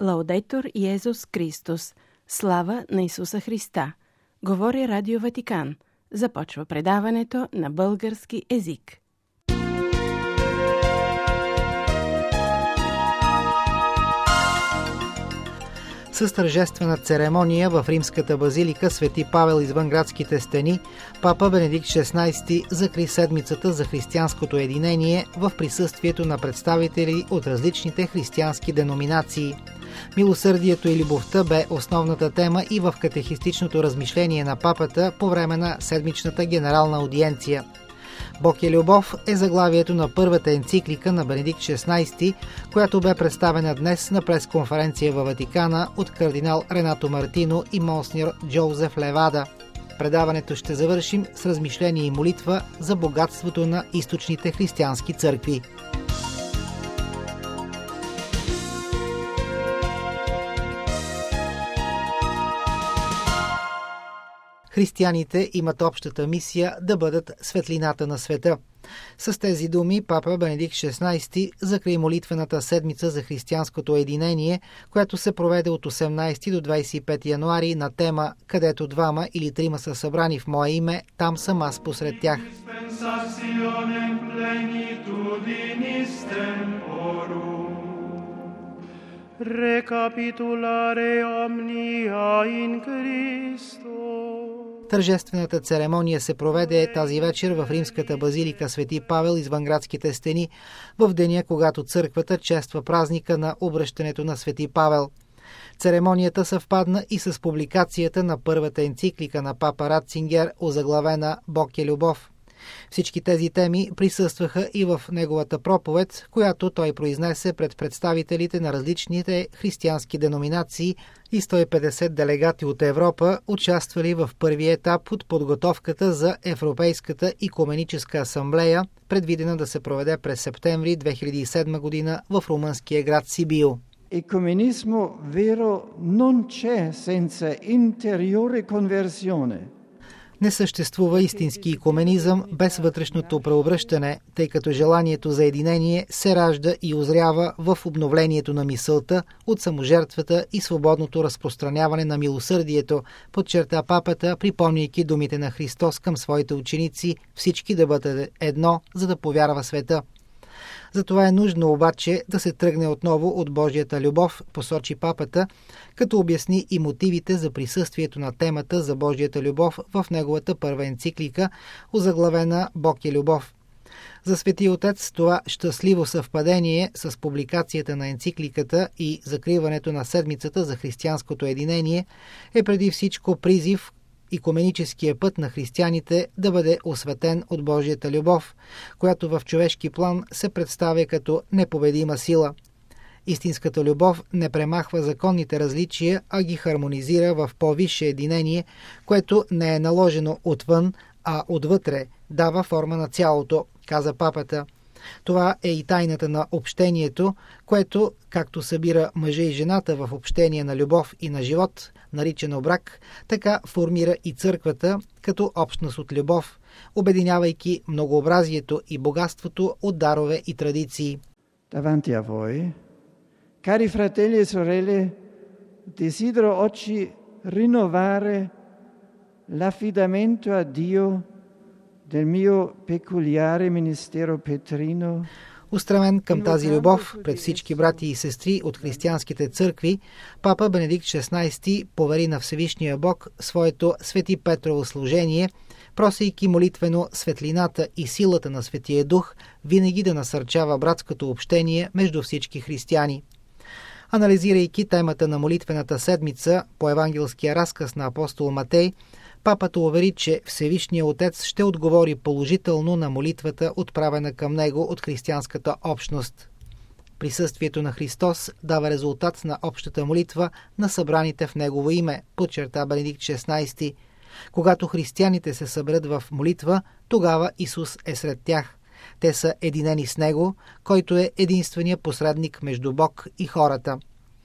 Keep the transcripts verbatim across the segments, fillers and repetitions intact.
Лаудетур Йезус Христос. Слава на Исуса Христа. Говори Радио Ватикан. Започва предаването на български език. С тържествена церемония в римската базилика Свети Павел извън градските стени, папа Бенедикт шестнайсети закри седмицата за християнското единение в присъствието на представители от различните християнски деноминации. Милосърдието и любовта бе основната тема и в катехистичното размишление на папата по време на седмичната генерална аудиенция. Бог е любов е заглавието на първата енциклика на Бенедикт шестнайсети, която бе представена днес на пресконференция във Ватикана от кардинал Ренато Мартино и монсеньор Джоузеф Левада. Предаването ще завършим с размишление и молитва за богатството на източните християнски църкви. Християните имат общата мисия да бъдат светлината на света. С тези думи папа Бенедикт шестнайсети закри молитвената седмица за християнското единение, която се проведе от осемнайсети до двайсет и пети януари на тема „Където двама или трима са събрани в мое име, там съм аз посред тях“. Recapitulare omnia in Christo. Тържествената церемония се проведе тази вечер в римската базилика Свети Павел извън градските стени, в деня, когато църквата чества празника на обръщането на Свети Павел. Церемонията съвпадна и с публикацията на първата енциклика на папа Ратцингер, озаглавена „Бог е любов“. Всички тези теми присъстваха и в неговата проповед, която той произнесе пред представителите на различните християнски деноминации и сто и петдесет делегати от Европа, участвали в първия етап от подготовката за Европейската икуменическа асамблея, предвидена да се проведе през септември две хиляди и седма година в румънския град Сибио. Ecumenismo vero non c'è senza interiore conversione. Не съществува истински икуменизъм без вътрешното преобръщане, тъй като желанието за единение се ражда и озрява в обновлението на мисълта от саможертвата и свободното разпространяване на милосърдието, подчерта папата, припомняйки думите на Христос към своите ученици всички да бъдат едно, за да повярва света. Затова е нужно обаче да се тръгне отново от Божията любов, посочи папата, като обясни и мотивите за присъствието на темата за Божията любов в неговата първа енциклика, озаглавена „Бог е любов“. За Свети Отец това щастливо съвпадение с публикацията на енцикликата и закриването на седмицата за християнското единение е преди всичко призив икуменическия път на християните да бъде осветен от Божията любов, която в човешки план се представя като непобедима сила. Истинската любов не премахва законните различия, а ги хармонизира в по-висше единение, което не е наложено отвън, а отвътре дава форма на цялото, каза папата. Това е и тайната на общението, което, както събира мъжа и жената в общение на любов и на живот, наричано брак, така формира и църквата като общност от любов, обединявайки многообразието и богатството от дарове и традиции. Davanti a voi, cari fratelli e sorelle, desidero oggi rinnovare l'affidamento a Dio del mio peculiare ministero petrino. Устремен към тази любов пред всички брати и сестри от християнските църкви, папа Бенедикт шестнайсети повери на Всевишния Бог своето Свети Петрово служение, просейки молитвено светлината и силата на Светия Дух винаги да насърчава братското общение между всички християни. Анализирайки темата на молитвената седмица по евангелския разказ на апостол Матей, папата увери, че Всевишният Отец ще отговори положително на молитвата, отправена към него от християнската общност. Присъствието на Христос дава резултат на общата молитва на събраните в Негово име, подчерта Бенедикт шестнайсети. Когато християните се съберат в молитва, тогава Исус е сред тях. Те са единени с Него, който е единственият посредник между Бог и хората.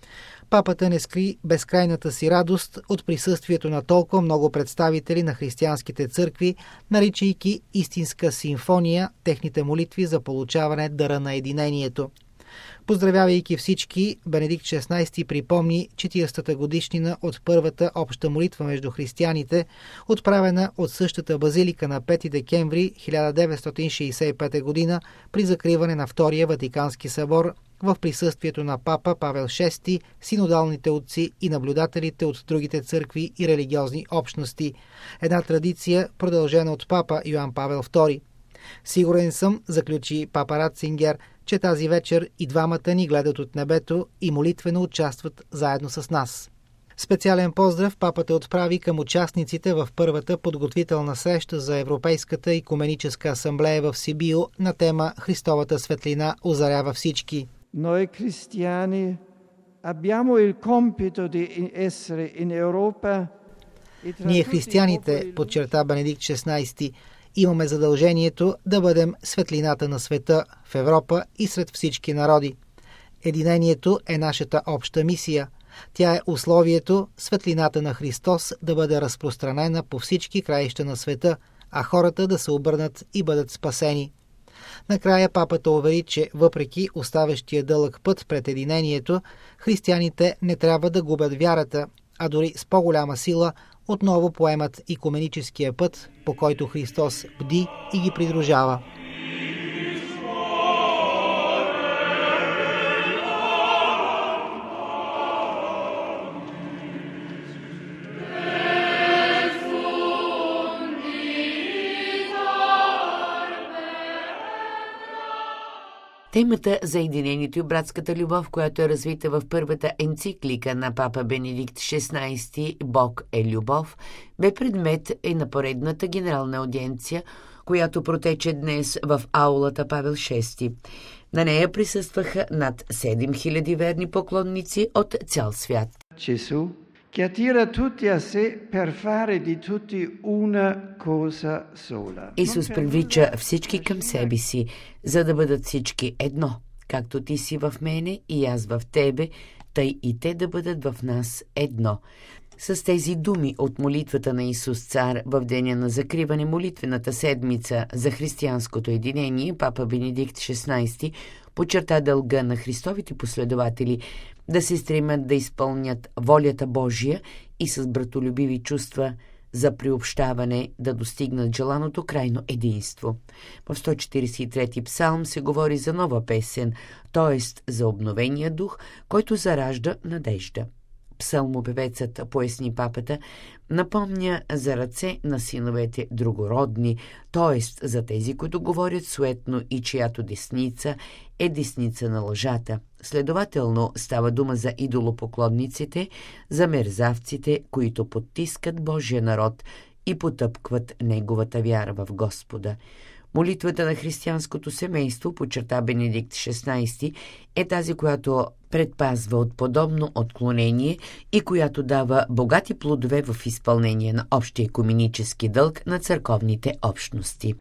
Папата не скри безкрайната си радост от присъствието на толкова много представители на християнските църкви, наричайки истинска симфония техните молитви за получаване дара на единението. Поздравявайки всички, Бенедикт шестнайсети припомни четиридесетата годишнина от първата обща молитва между християните, отправена от същата базилика на пети декември хиляда деветстотин шейсет и пета година при закриване на Втория Ватикански събор в присъствието на папа Павел шести, синодалните отци и наблюдателите от другите църкви и религиозни общности. Една традиция, продължена от папа Йоан Павел втори. Сигурен съм, заключи папа Ратцингер, че тази вечер и двамата ни гледат от небето и молитвено участват заедно с нас. Специален поздрав папата отправи към участниците в първата подготвителна среща за Европейската икуменическа асамблея в Сибио на тема «Христовата светлина озарява всички». Noi cristiani abbiamo il compito di essere in Europa. Ние християните, подчерта Бенедикт шестнайсети, имаме задължението да бъдем светлината на света в Европа и сред всички народи. Единението е нашата обща мисия. Тя е условието светлината на Христос да бъде разпространена по всички краища на света, а хората да се обърнат и бъдат спасени. Накрая папата увери, че въпреки оставащия дълъг път пред единението, християните не трябва да губят вярата, а дори с по-голяма сила отново поемат икуменическия път, по който Христос бди и ги придружава. Темата за единението и братската любов, която е развита в първата енциклика на папа Бенедикт шестнайсети «Бог е любов», бе предмет и на поредната генерална аудиенция, която протече днес в аулата Павел шести. На нея присъстваха над седем хиляди верни поклонници от цял свят. Gesù che attira tutti a sé per fare di tutti una cosa sola. Исус привлича всички към себе си, за да бъдат всички едно, както ти си в мене и аз в тебе, тъй и те да бъдат в нас едно. С тези думи от молитвата на Исус Цар в деня на закриване молитвената седмица за християнското единение, папа Бенедикт шестнайсети подчерта дълга на Христовите последователи да се стремят да изпълнят волята Божия и с братолюбиви чувства за приобщаване да достигнат желаното крайно единство. В сто четиридесет и трети псалм се говори за нова песен, т.е. за обновения дух, който заражда надежда. Псалмопевецът, поясни папата, напомня за ръце на синовете другородни, т.е. за тези, които говорят суетно и чиято десница е десница на лъжата. Следователно става дума за идолопоклонниците, за мерзавците, които потискат Божия народ и потъпкват неговата вяра в Господа. Молитвата на християнското семейство, подчерта Бенедикт шестнайсети, е тази, която предпазва от подобно отклонение и която дава богати плодове в изпълнение на общия икуменически дълг на църковните общности.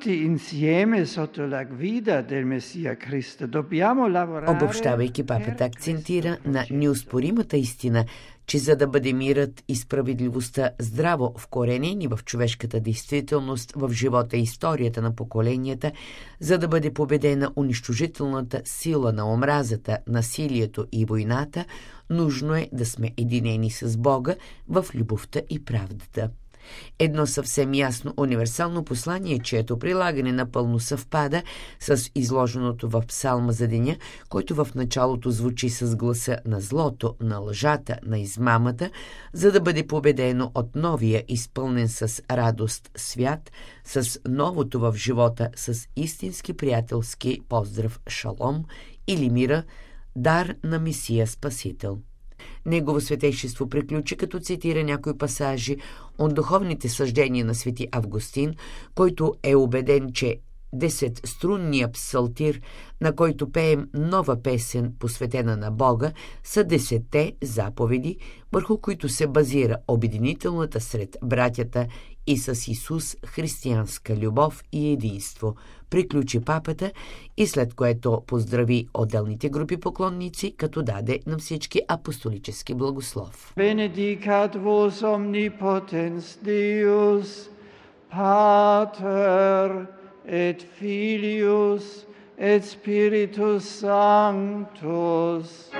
Обобщавайки, папата акцентира на неоспоримата истина, че за да бъде мирът и справедливостта здраво вкоренени в човешката действителност, в живота и историята на поколенията, за да бъде победена унищожителната сила на омразата, насилието и войната, нужно е да сме единени с Бога в любовта и правдата. Едно съвсем ясно универсално послание, чието прилагане напълно съвпада с изложеното в псалма за деня, който в началото звучи с гласа на злото, на лъжата, на измамата, за да бъде победено от новия, изпълнен с радост свят, с новото в живота, с истински приятелски поздрав шалом или мира, дар на Месия Спасител. Негово светейшество приключи, като цитира някои пасажи от духовните съждения на свети Августин, който е убеден, че десетструнния псалтир, на който пеем нова песен, посветена на Бога, са десетте заповеди, върху които се базира обединителната сред братята и с Исус християнска любов и единство, приключи папата и след което поздрави отделните групи поклонници, като даде на всички апостолически благослов. Benedicat vos omnipotens Deus, Pater et Filius et Spiritus Sanctus.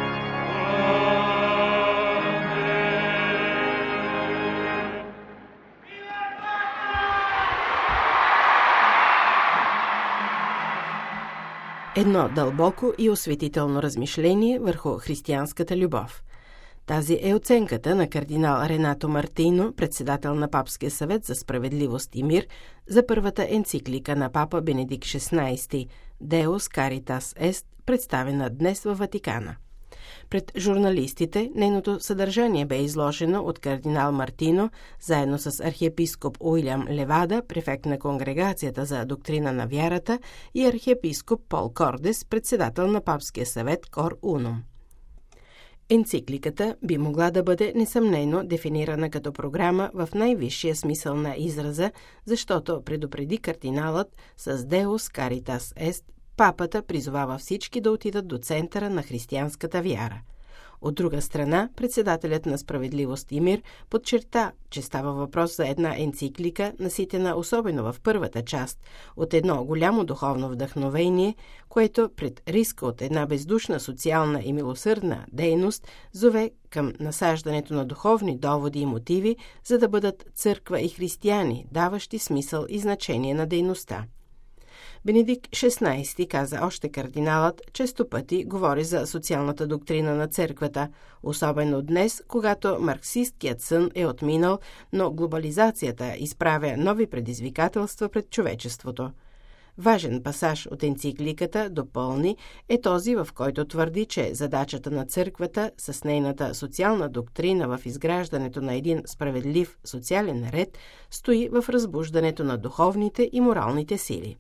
Едно дълбоко и осветително размишление върху християнската любов. Тази е оценката на кардинал Ренато Мартино, председател на Папския съвет за справедливост и мир, за първата енциклика на папа Бенедикт шестнайсти «Deus Caritas Est», представена днес във Ватикана. Пред журналистите нейното съдържание бе изложено от кардинал Мартино, заедно с архиепископ Уилям Левада, префект на Конгрегацията за доктрина на вярата, и архиепископ Пол Кордес, председател на Папския съвет Кор Унум. Енцикликата би могла да бъде несъмнено дефинирана като програма в най-висшия смисъл на израза, защото, предупреди кардиналът, с Deus Caritas Est, папата призовава всички да отидат до центъра на християнската вяра. От друга страна, председателят на Справедливост и мир подчерта, че става въпрос за една енциклика, наситена особено в първата част, от едно голямо духовно вдъхновение, което пред риска от една бездушна социална и милосърдна дейност зове към насаждането на духовни доводи и мотиви, за да бъдат църква и християни, даващи смисъл и значение на дейността. Бенедикт шестнайсти, каза още кардиналът, често пъти говори за социалната доктрина на църквата, особено днес, когато марксисткият сън е отминал, но глобализацията изправя нови предизвикателства пред човечеството. Важен пасаж от енцикликата допълни е този, в който твърди, че задачата на църквата с нейната социална доктрина в изграждането на един справедлив социален ред стои в разбуждането на духовните и моралните сили.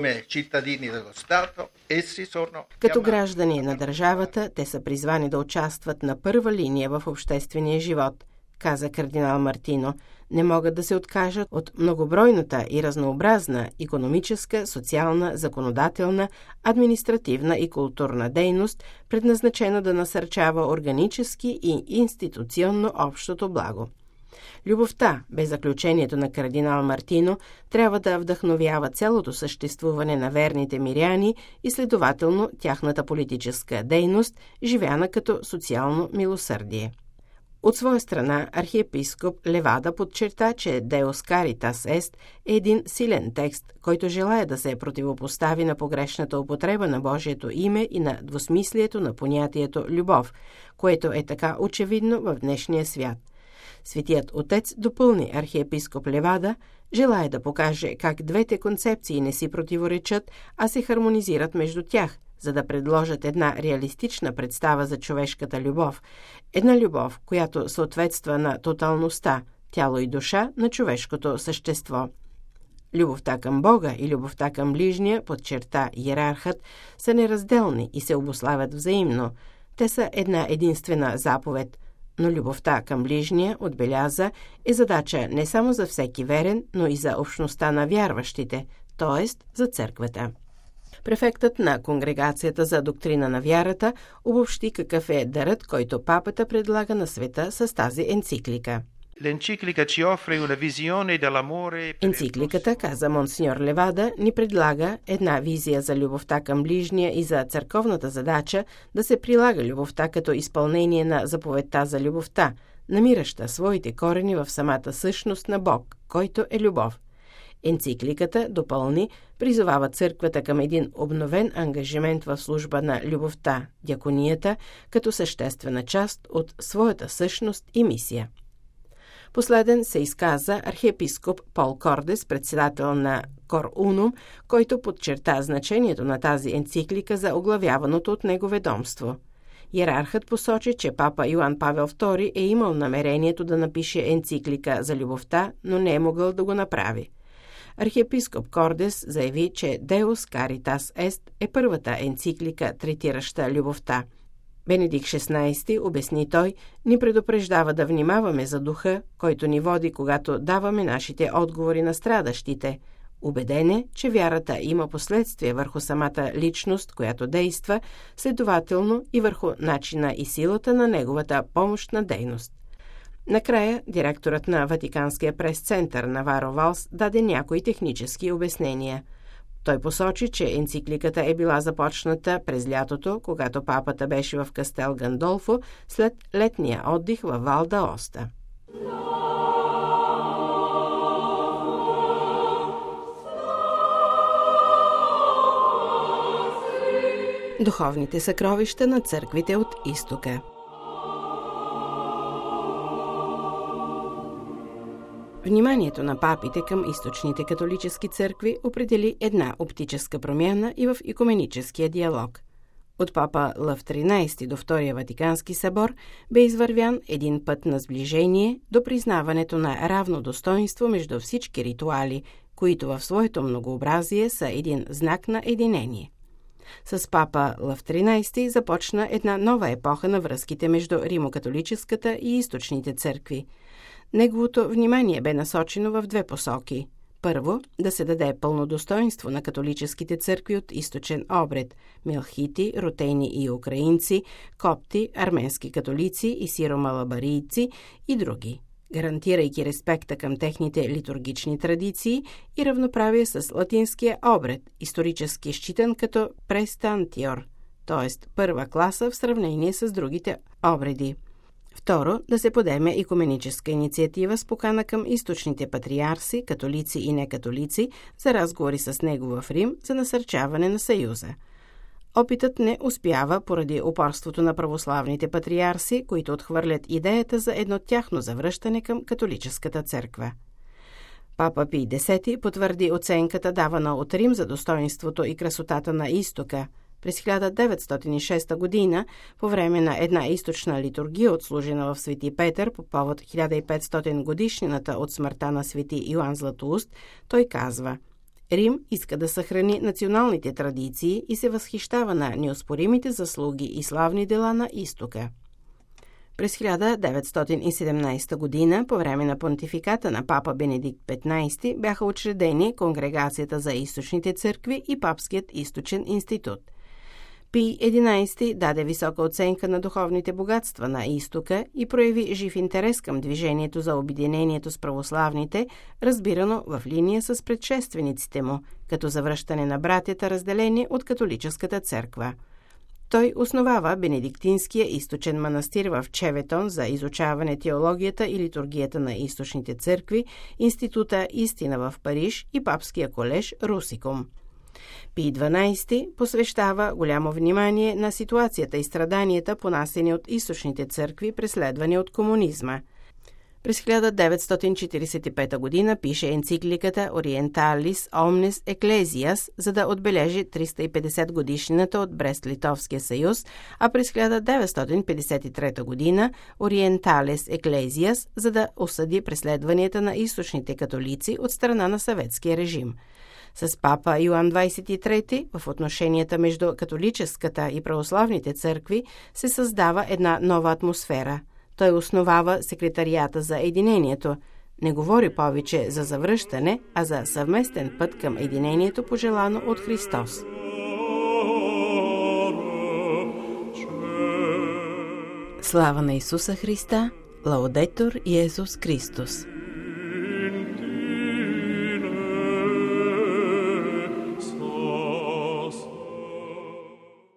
Като граждани на държавата, те са призвани да участват на първа линия в обществения живот, каза кардинал Мартино. Не могат да се откажат от многобройната и разнообразна икономическа, социална, законодателна, административна и културна дейност, предназначена да насърчава органически и институционно общото благо. Любовта, бе заключението на кардинал Мартино, трябва да вдъхновява цялото съществуване на верните миряни и следователно тяхната политическа дейност, живяна като социално милосърдие. От своя страна, архиепископ Левада подчерта, че Deus Caritas Est е един силен текст, който желае да се противопостави на погрешната употреба на Божието име и на двусмислието на понятието любов, което е така очевидно в днешния свят. Светият Отец допълни архиепископ Левада, желая да покаже как двете концепции не си противоречат, а се хармонизират между тях, за да предложат една реалистична представа за човешката любов. Една любов, която съответства на тоталността, тяло и душа на човешкото същество. Любовта към Бога и любовта към ближния, подчерта иерархът, са неразделни и се обуславят взаимно. Те са една единствена заповед. Но любовта към ближния, отбеляза, е задача не само за всеки верен, но и за общността на вярващите, т.е. за църквата. Префектът на Конгрегацията за доктрина на вярата обобщи какъв е дарът, който папата предлага на света с тази енциклика. Енцикликата, каза монсеньор Левада, ни предлага една визия за любовта към ближния и за църковната задача да се прилага любовта като изпълнение на заповедта за любовта, намираща своите корени в самата същност на Бог, който е любов. Енцикликата, допълни, призовава църквата към един обновен ангажимент в служба на любовта, дяконията, като съществена част от своята същност и мисия. Последен се изказа архиепископ Пол Кордес, председател на Кор Унум, който подчерта значението на тази енциклика за оглавяваното от него ведомство. Иерархът посочи, че папа Йоан Павел втори е имал намерението да напише енциклика за любовта, но не е могъл да го направи. Архиепископ Кордес заяви, че Deus Caritas Est е първата енциклика, третираща любовта. Бенедикт шестнайсти, обясни той, ни предупреждава да внимаваме за духа, който ни води, когато даваме нашите отговори на страдащите. Убеден е, че вярата има последствия върху самата личност, която действа, следователно и върху начина и силата на неговата помощна дейност. Накрая, директорът на Ватиканския прес-център Наваро Валс даде някои технически обяснения. Той посочи, че енцикликата е била започната през лятото, когато папата беше в Кастел Гандолфо след летния отдих във Вал д'Аоста. Духовните съкровища на църквите от изтока. Вниманието на папите към източните католически църкви определи една оптическа промяна и в икуменическия диалог. От папа Лъв тринайсети до Втория Ватикански събор бе извървян един път на сближение до признаването на равно достоинство между всички ритуали, които в своето многообразие са един знак на единение. С папа Лъв тринайсети започна една нова епоха на връзките между римокатолическата и източните църкви. Неговото внимание бе насочено в две посоки. Първо, да се даде пълно достоинство на католическите църкви от източен обред – мелхити, рутейни и украинци, копти, арменски католици и сиромалабарийци и други, гарантирайки респекта към техните литургични традиции и равноправие с латинския обред, исторически считан като престантиор, т.е. първа класа в сравнение с другите обреди. Второ, да се подеме икуменическа инициатива с покана към източните патриарси, католици и некатолици за разговори с него в Рим за насърчаване на съюза. Опитът не успява поради упорството на православните патриарси, които отхвърлят идеята за едно тяхно завръщане към католическата църква. Папа Пий Десети потвърди оценката, давана от Рим за достоинството и красотата на изтока. През хиляда деветстотин и шеста година, по време на една източна литургия, отслужена в Свети Петър по повод хиляда и петстотин годишнината от смъртта на Свети Йоан Златоуст, той казва: Рим иска да съхрани националните традиции и се възхищава на неоспоримите заслуги и славни дела на изтока. През хиляда деветстотин и седемнайсета година, по време на понтификата на папа Бенедикт петнайсети, бяха учредени Конгрегацията за източните църкви и Папският източен институт. Пий единайсети даде висока оценка на духовните богатства на изтока и прояви жив интерес към движението за обединението с православните, разбирано в линия с предшествениците му, като завръщане на братята, разделени от католическата църква. Той основава Бенедиктинския източен манастир в Чеветон за изучаване теологията и литургията на източните църкви, Института Истина в Париж и Папския колеж Русикум. Пий дванайсети посвещава голямо внимание на ситуацията и страданията, понасени от източните църкви, преследвани от комунизма. През хиляда деветстотин четирийсет и пета година пише енцикликата Orientalis Omnes Ecclesias, за да отбележи триста и петдесет годишнината от Брест-Литовския съюз, а през хиляда деветстотин петдесет и трета година Orientalis Ecclesias, за да осъди преследванията на източните католици от страна на съветския режим. С папа Йоан двайсет и трети в отношенията между католическата и православните църкви се създава една нова атмосфера. Той основава секретарията за единението. Не говори повече за завръщане, а за съвместен път към единението, пожелано от Христос. Слава на Исуса Христа! Лаудетур Йезус Христос!